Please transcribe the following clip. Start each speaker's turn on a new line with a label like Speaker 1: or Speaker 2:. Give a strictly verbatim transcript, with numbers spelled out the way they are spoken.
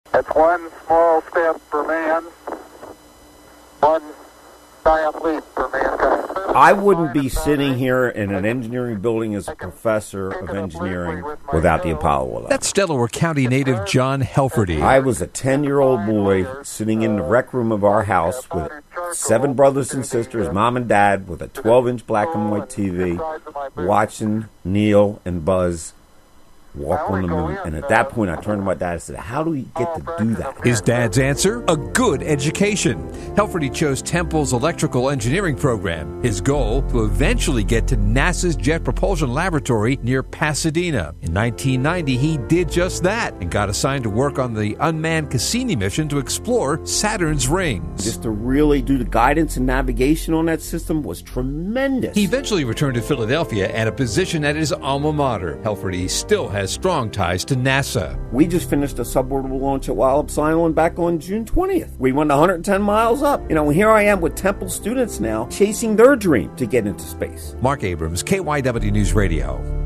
Speaker 1: It's one small step for man, one giant leap for mankind.
Speaker 2: I wouldn't be sitting here in an engineering building as a professor of engineering without the Apollo eleven.
Speaker 3: That's Delaware County native John Helferty.
Speaker 2: I was a ten-year-old boy sitting in the rec room of our house with seven brothers and sisters, mom and dad, with a twelve-inch black and white T V, watching Neil and Buzz walk on the moon. And at that point, I turned to my dad and said, how do we get to do that?
Speaker 3: His dad's answer? A good education. Helferty chose Temple's electrical engineering program. His goal? To eventually get to NASA's Jet Propulsion Laboratory near Pasadena. In nineteen ninety, he did just that and got assigned to work on the unmanned Cassini mission to explore Saturn's rings.
Speaker 2: Just to really do the guidance and navigation on that system was tremendous.
Speaker 3: He eventually returned to Philadelphia and a position at his alma mater. Helferty still has has strong ties to NASA.
Speaker 2: We just finished a suborbital launch at Wallops Island back on June twentieth. We went one hundred ten miles up. You know, here I am with Temple students now chasing their dream to get into space.
Speaker 3: Mark Abrams, K Y W News Radio.